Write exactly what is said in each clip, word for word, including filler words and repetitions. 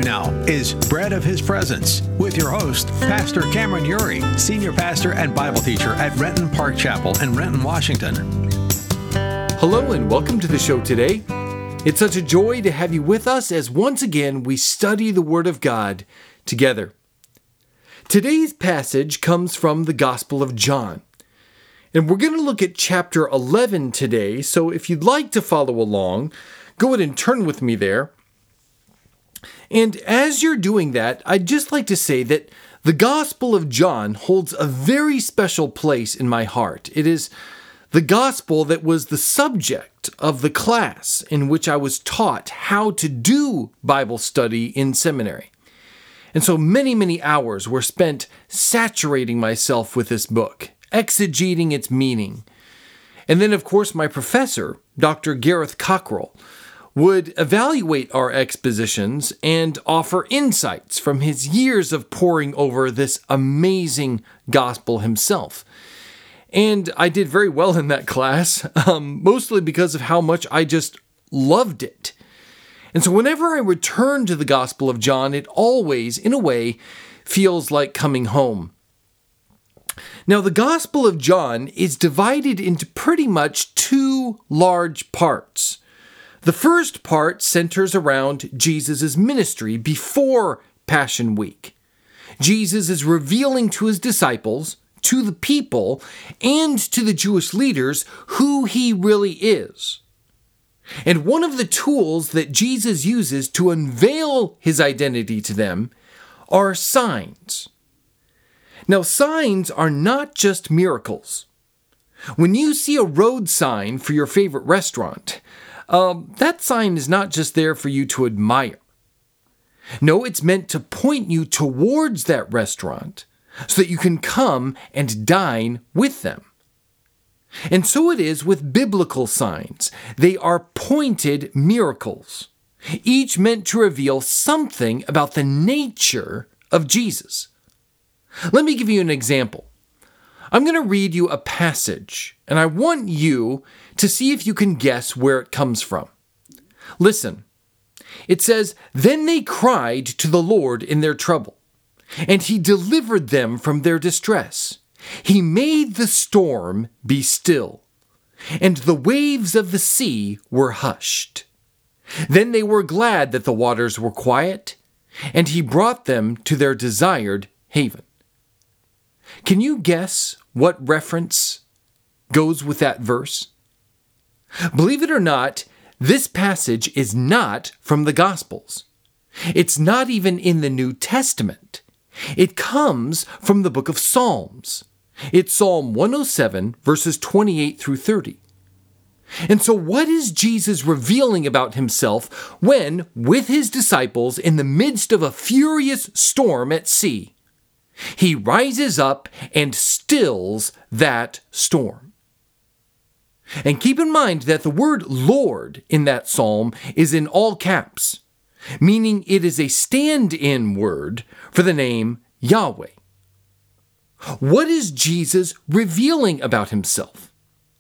now is Bread of His Presence with your host, Pastor Cameron Uri, Senior Pastor and Bible Teacher at Renton Park Chapel in Renton, Washington. Hello and welcome to the show today. It's such a joy to have you with us as once again we study the Word of God together. Today's passage comes from the Gospel of John. And we're going to look at chapter eleven today, so if you'd like to follow along, go ahead and turn with me there. And as you're doing that, I'd just like to say that the Gospel of John holds a very special place in my heart. It is the Gospel that was the subject of the class in which I was taught how to do Bible study in seminary. And so many, many hours were spent saturating myself with this book, exegeting its meaning. And then, of course, my professor, Doctor Gareth Cockrell, would evaluate our expositions and offer insights from his years of poring over this amazing gospel himself. And I did very well in that class, um, mostly because of how much I just loved it. And so whenever I return to the Gospel of John, it always, in a way, feels like coming home. Now, the Gospel of John is divided into pretty much two large parts. The first part centers around Jesus' ministry before Passion Week. Jesus is revealing to his disciples, to the people, and to the Jewish leaders who he really is. And one of the tools that Jesus uses to unveil his identity to them are signs. Now, signs are not just miracles. When you see a road sign for your favorite restaurant, um, that sign is not just there for you to admire. No, it's meant to point you towards that restaurant so that you can come and dine with them. And so it is with biblical signs. They are pointed miracles, each meant to reveal something about the nature of Jesus. Let me give you an example. I'm going to read you a passage, and I want you to see if you can guess where it comes from. Listen. It says, "Then they cried to the Lord in their trouble, and he delivered them from their distress. He made the storm be still, and the waves of the sea were hushed. Then they were glad that the waters were quiet, and he brought them to their desired haven." Can you guess what reference goes with that verse? Believe it or not, this passage is not from the Gospels. It's not even in the New Testament. It comes from the book of Psalms. It's Psalm one oh seven, verses twenty-eight through thirty. And so what is Jesus revealing about himself when, with his disciples in the midst of a furious storm at sea, he rises up and stills that storm? And keep in mind that the word Lord in that psalm is in all caps, meaning it is a stand-in word for the name Yahweh. What is Jesus revealing about himself?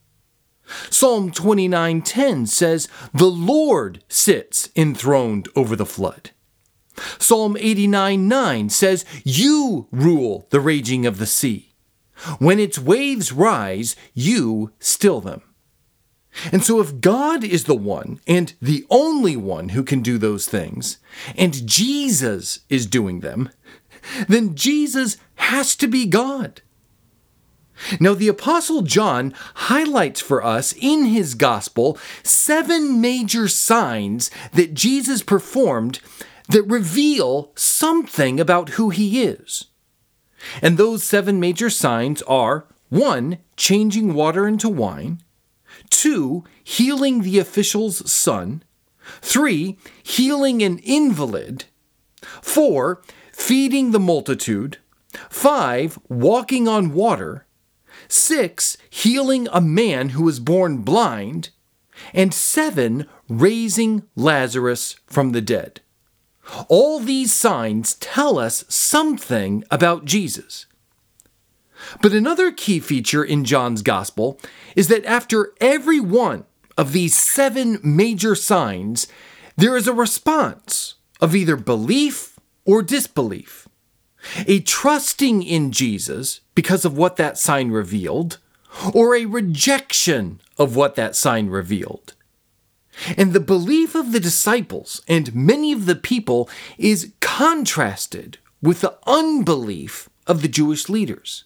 Psalm twenty-nine ten says, "The Lord sits enthroned over the flood." Psalm eighty-nine nine says, "You rule the raging of the sea. When its waves rise, you still them." And so if God is the one and the only one who can do those things, and Jesus is doing them, then Jesus has to be God. Now, the Apostle John highlights for us in his gospel seven major signs that Jesus performed that reveal something about who he is. And those seven major signs are, one, changing water into wine; two, healing the official's son; three, healing an invalid; four, feeding the multitude; five, walking on water; six, healing a man who was born blind; and seven, raising Lazarus from the dead. All these signs tell us something about Jesus. But another key feature in John's Gospel is that after every one of these seven major signs, there is a response of either belief or disbelief, a trusting in Jesus because of what that sign revealed, or a rejection of what that sign revealed. And the belief of the disciples and many of the people is contrasted with the unbelief of the Jewish leaders.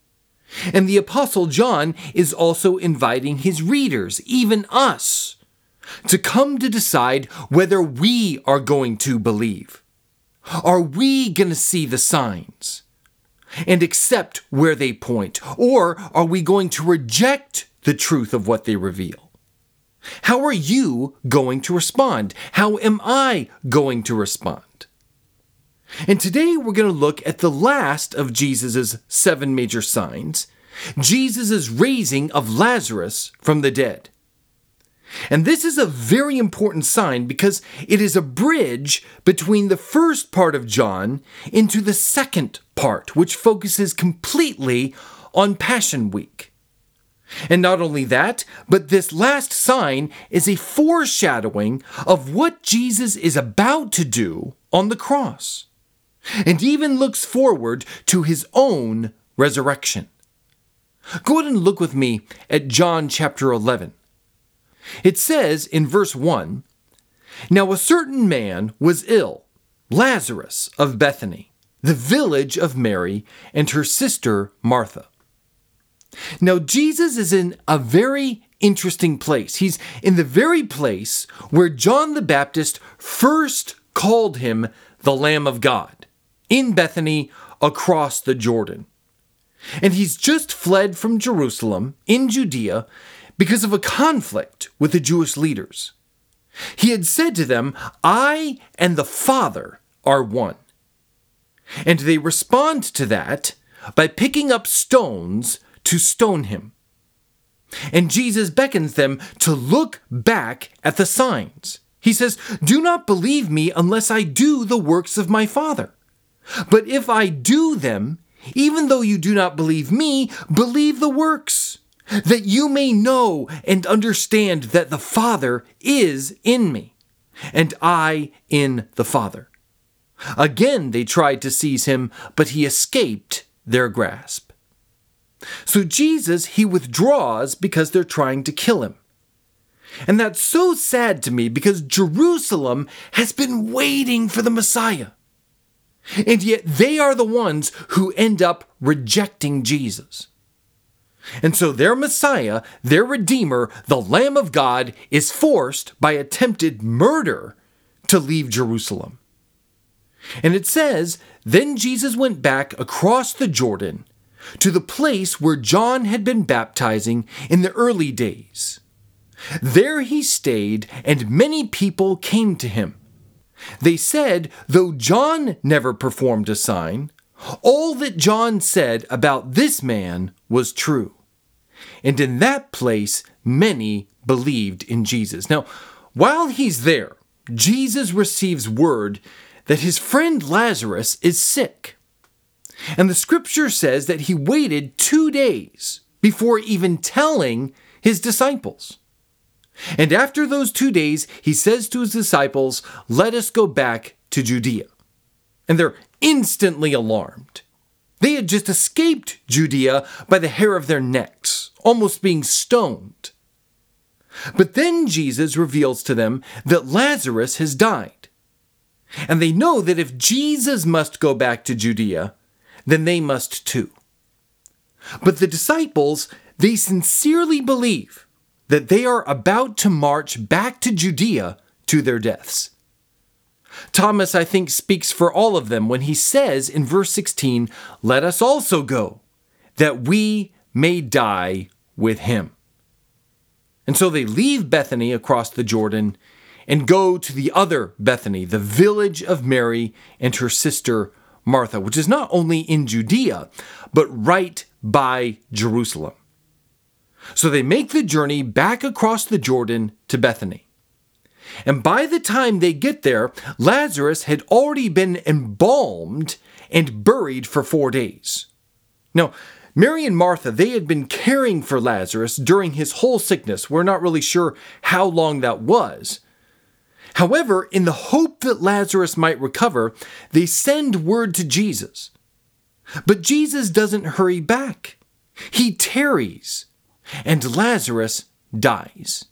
And the Apostle John is also inviting his readers, even us, to come to decide whether we are going to believe. Are we going to see the signs and accept where they point? Or are we going to reject the truth of what they reveal? How are you going to respond? How am I going to respond? And today we're going to look at the last of Jesus' seven major signs, Jesus' raising of Lazarus from the dead. And this is a very important sign because it is a bridge between the first part of John into the second part, which focuses completely on Passion Week. And not only that, but this last sign is a foreshadowing of what Jesus is about to do on the cross, and even looks forward to his own resurrection. Go ahead and look with me at John chapter eleven. It says in verse one, "Now a certain man was ill, Lazarus of Bethany, the village of Mary and her sister Martha." Now Jesus is in a very interesting place. He's in the very place where John the Baptist first called him the Lamb of God, in Bethany across the Jordan. And he's just fled from Jerusalem in Judea because of a conflict with the Jewish leaders. He had said to them, "I and the Father are one." And they respond to that by picking up stones to stone him. And Jesus beckons them to look back at the signs. He says, "Do not believe me unless I do the works of my Father. But if I do them, even though you do not believe me, believe the works, that you may know and understand that the Father is in me, and I in the Father." Again they tried to seize him, but he escaped their grasp. So Jesus, he withdraws because they're trying to kill him. And that's so sad to me because Jerusalem has been waiting for the Messiah. And yet they are the ones who end up rejecting Jesus. And so their Messiah, their Redeemer, the Lamb of God, is forced by attempted murder to leave Jerusalem. And it says, "Then Jesus went back across the Jordan to the place where John had been baptizing in the early days. There he stayed, and many people came to him. They said, though John never performed a sign, all that John said about this man was true. And in that place, many believed in Jesus." Now, while he's there, Jesus receives word that his friend Lazarus is sick. And the scripture says that he waited two days before even telling his disciples. And after those two days, he says to his disciples, "Let us go back to Judea." And they're instantly alarmed. They had just escaped Judea by the hair of their necks, almost being stoned. But then Jesus reveals to them that Lazarus has died. And they know that if Jesus must go back to Judea, then they must too. But the disciples, they sincerely believe that they are about to march back to Judea to their deaths. Thomas, I think, speaks for all of them when he says in verse sixteen, "Let us also go, that we may die with him." And so they leave Bethany across the Jordan and go to the other Bethany, the village of Mary and her sister Martha, which is not only in Judea, but right by Jerusalem. So they make the journey back across the Jordan to Bethany. And by the time they get there, Lazarus had already been embalmed and buried for four days. Now, Mary and Martha, they had been caring for Lazarus during his whole sickness. We're not really sure how long that was. However, in the hope that Lazarus might recover, they send word to Jesus. But Jesus doesn't hurry back. He tarries, and Lazarus dies.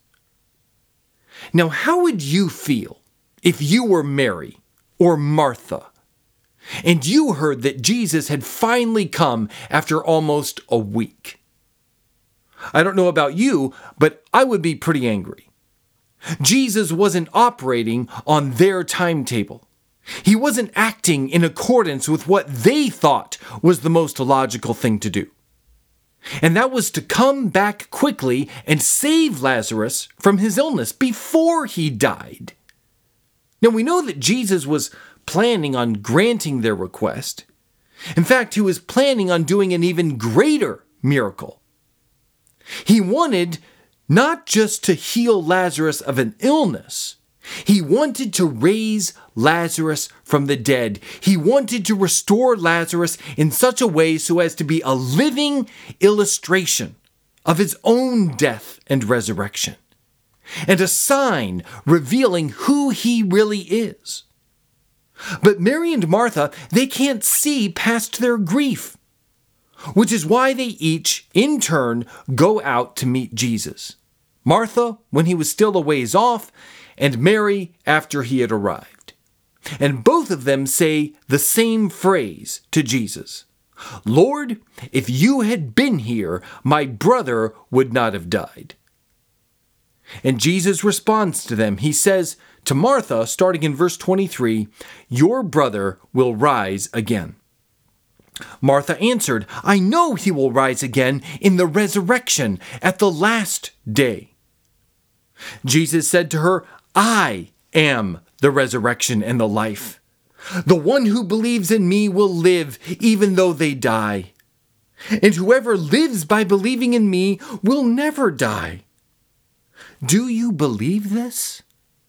Now, how would you feel if you were Mary or Martha, and you heard that Jesus had finally come after almost a week? I don't know about you, but I would be pretty angry. Jesus wasn't operating on their timetable. He wasn't acting in accordance with what they thought was the most logical thing to do. And that was to come back quickly and save Lazarus from his illness before he died. Now, we know that Jesus was planning on granting their request. In fact, he was planning on doing an even greater miracle. He wanted not just to heal Lazarus of an illness, he wanted to raise Lazarus from the dead. He wanted to restore Lazarus in such a way so as to be a living illustration of his own death and resurrection, and a sign revealing who he really is. But Mary and Martha, they can't see past their grief, which is why they each, in turn, go out to meet Jesus. Martha, when he was still a ways off, and Mary after he had arrived. And both of them say the same phrase to Jesus: "Lord, if you had been here, my brother would not have died." And Jesus responds to them. He says to Martha, starting in verse twenty-three, "Your brother will rise again." Martha answered, "I know he will rise again in the resurrection at the last day." Jesus said to her, "I am the resurrection and the life. The one who believes in me will live even though they die. And whoever lives by believing in me will never die." Do you believe this?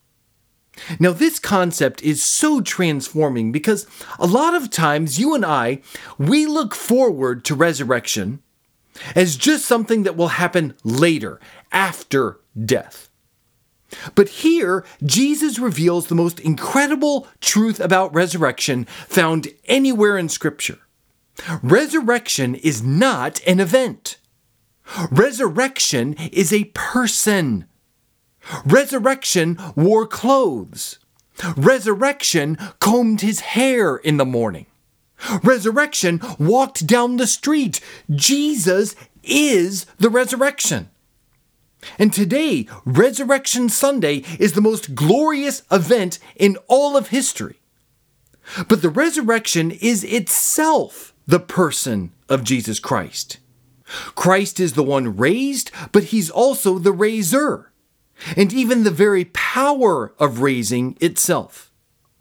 Now, this concept is so transforming because a lot of times you and I, we look forward to resurrection as just something that will happen later, after death. But here, Jesus reveals the most incredible truth about resurrection found anywhere in Scripture. Resurrection is not an event. Resurrection is a person. Resurrection wore clothes. Resurrection combed his hair in the morning. Resurrection walked down the street. Jesus is the resurrection. And today, Resurrection Sunday is the most glorious event in all of history. But the resurrection is itself the person of Jesus Christ. Christ is the one raised, but he's also the raiser, and even the very power of raising itself.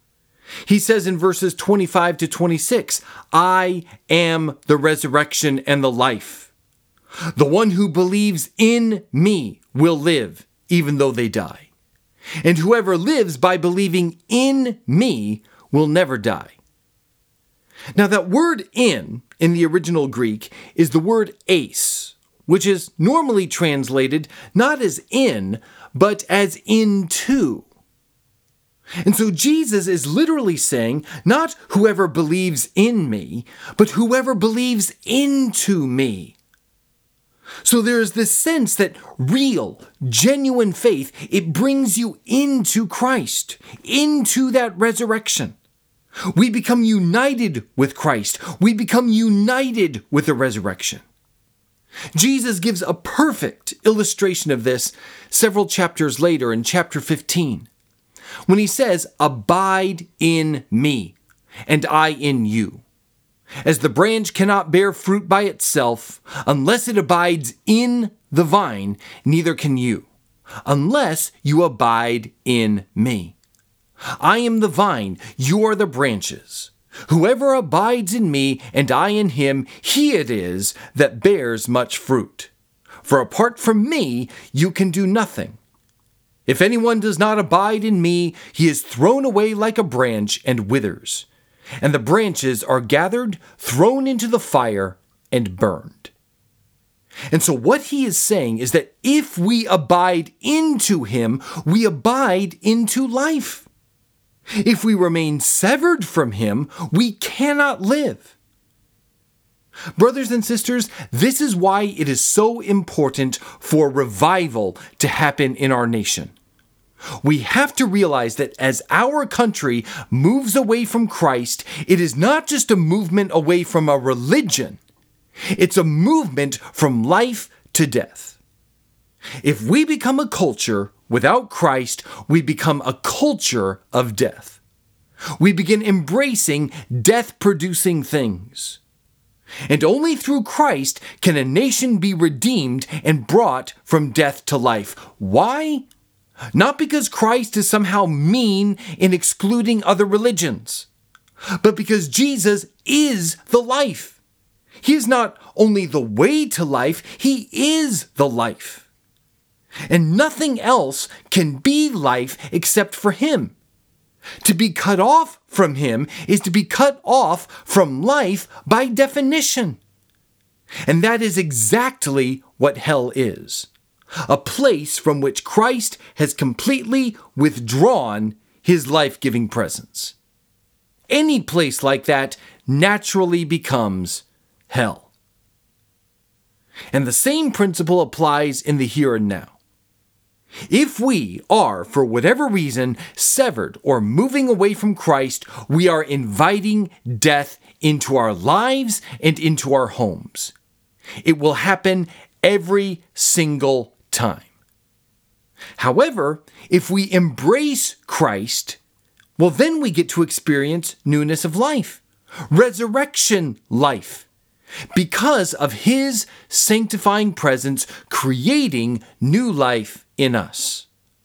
He says in verses twenty-five to twenty-six, "I am the resurrection and the life. The one who believes in me will live, even though they die. And whoever lives by believing in me will never die." Now, that word "in" in the original Greek is the word eis, which is normally translated not as in, but as into. And so Jesus is literally saying, not whoever believes in me, but whoever believes into me. So there is this sense that real, genuine faith, it brings you into Christ, into that resurrection. We become united with Christ. We become united with the resurrection. Jesus gives a perfect illustration of this several chapters later in chapter fifteen, when he says, "Abide in me, and I in you. As the branch cannot bear fruit by itself unless it abides in the vine, neither can you, unless you abide in me. I am the vine, you are the branches. Whoever abides in me and I in him, he it is that bears much fruit. For apart from me, you can do nothing. If anyone does not abide in me, he is thrown away like a branch and withers. And the branches are gathered, thrown into the fire, and burned." And so what he is saying is that if we abide into him, we abide into life. If we remain severed from him, we cannot live. Brothers and sisters, this is why it is so important for revival to happen in our nation. We have to realize that as our country moves away from Christ, it is not just a movement away from a religion. It's a movement from life to death. If we become a culture without Christ, we become a culture of death. We begin embracing death-producing things. And only through Christ can a nation be redeemed and brought from death to life. Why? Not because Christ is somehow mean in excluding other religions, but because Jesus is the life. He is not only the way to life, he is the life. And nothing else can be life except for him. To be cut off from him is to be cut off from life by definition. And that is exactly what hell is. A place from which Christ has completely withdrawn his life-giving presence. Any place like that naturally becomes hell. And the same principle applies in the here and now. If we are, for whatever reason, severed or moving away from Christ, we are inviting death into our lives and into our homes. It will happen every single time. However, if we embrace Christ, well, then we get to experience newness of life, resurrection life, because of his sanctifying presence creating new life in us.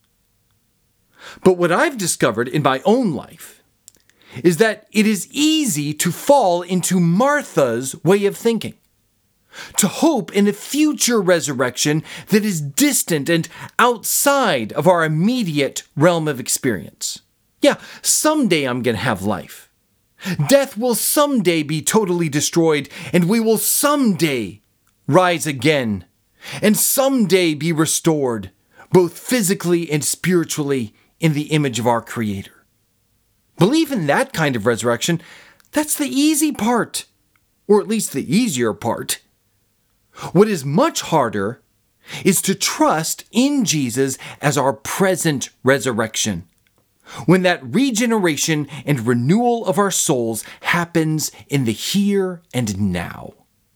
But what I've discovered in my own life is that it is easy to fall into Martha's way of thinking, to hope in a future resurrection that is distant and outside of our immediate realm of experience. Yeah, someday I'm going to have life. Death will someday be totally destroyed, and we will someday rise again, and someday be restored, both physically and spiritually, in the image of our Creator. Believe in that kind of resurrection, that's the easy part, or at least the easier part. What is much harder is to trust in Jesus as our present resurrection, when that regeneration and renewal of our souls happens in the here and now.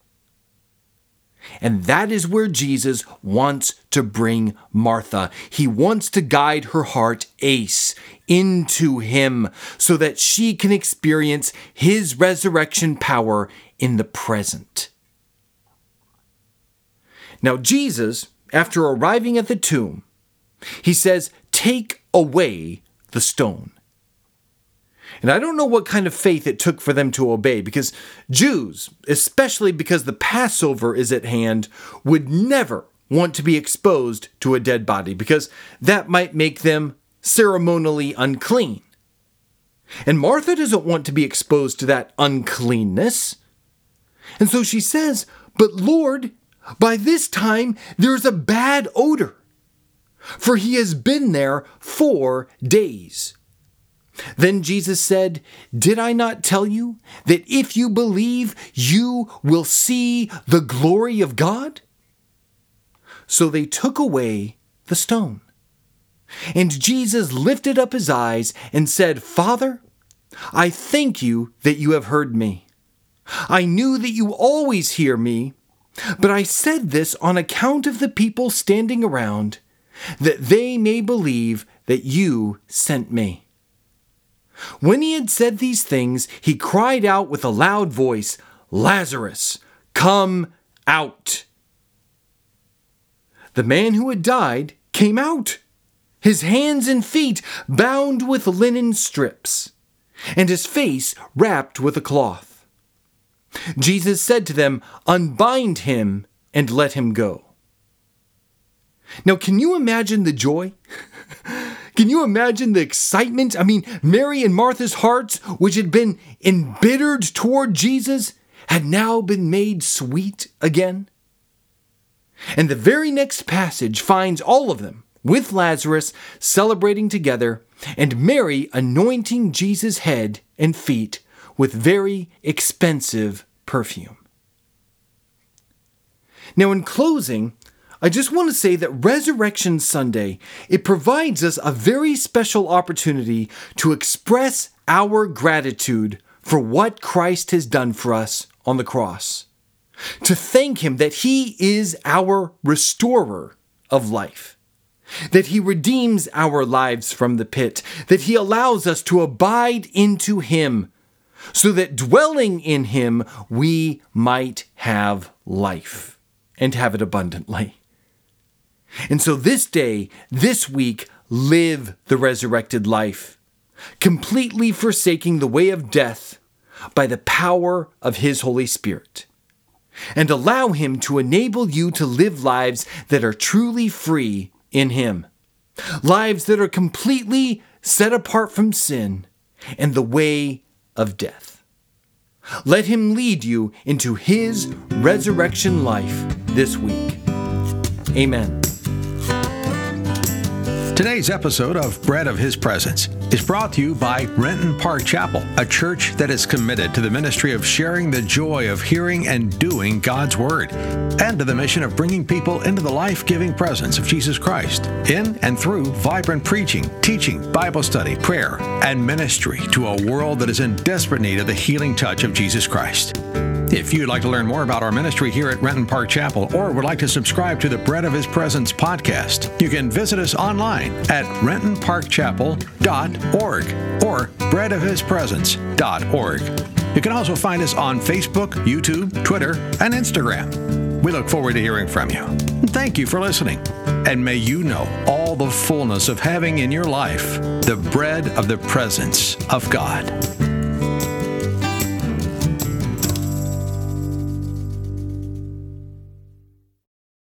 And that is where Jesus wants to bring Martha. He wants to guide her heart ace into him so that she can experience his resurrection power in the present. Now Jesus, after arriving at the tomb, he says, "Take away the stone." And I don't know what kind of faith it took for them to obey, because Jews, especially because the Passover is at hand, would never want to be exposed to a dead body, because that might make them ceremonially unclean. And Martha doesn't want to be exposed to that uncleanness. And so she says, "But Lord, by this time there's a bad odor, for he has been there four days." Then Jesus said, "Did I not tell you that if you believe, you will see the glory of God?" So they took away the stone. And Jesus lifted up his eyes and said, "Father, I thank you that you have heard me. I knew that you always hear me, but I said this on account of the people standing around, that they may believe that you sent me." When he had said these things, he cried out with a loud voice, "Lazarus, come out!" The man who had died came out, his hands and feet bound with linen strips, and his face wrapped with a cloth. Jesus said to them, "Unbind him and let him go." Now, can you imagine the joy? Can you imagine the excitement? I mean, Mary and Martha's hearts, which had been embittered toward Jesus, had now been made sweet again. And the very next passage finds all of them, with Lazarus celebrating together, and Mary anointing Jesus' head and feet with very expensive perfume. Now, in closing, I just want to say that Resurrection Sunday, it provides us a very special opportunity to express our gratitude for what Christ has done for us on the cross. To thank Him that He is our restorer of life, that He redeems our lives from the pit, that He allows us to abide into Him, so that dwelling in Him we might have life and have it abundantly. And so this day, this week, live the resurrected life, completely forsaking the way of death by the power of His Holy Spirit, and allow Him to enable you to live lives that are truly free in Him, lives that are completely set apart from sin and the way of death. Let Him lead you into His resurrection life this week. Amen. Today's episode of Bread of His Presence is brought to you by Renton Park Chapel, a church that is committed to the ministry of sharing the joy of hearing and doing God's Word, and to the mission of bringing people into the life-giving presence of Jesus Christ in and through vibrant preaching, teaching, Bible study, prayer, and ministry to a world that is in desperate need of the healing touch of Jesus Christ. If you'd like to learn more about our ministry here at Renton Park Chapel, or would like to subscribe to the Bread of His Presence podcast, you can visit us online at renton park chapel dot org or bread of his presence dot org. You can also find us on Facebook, YouTube, Twitter, and Instagram. We look forward to hearing from you. Thank you for listening, and may you know all the fullness of having in your life the bread of the presence of God.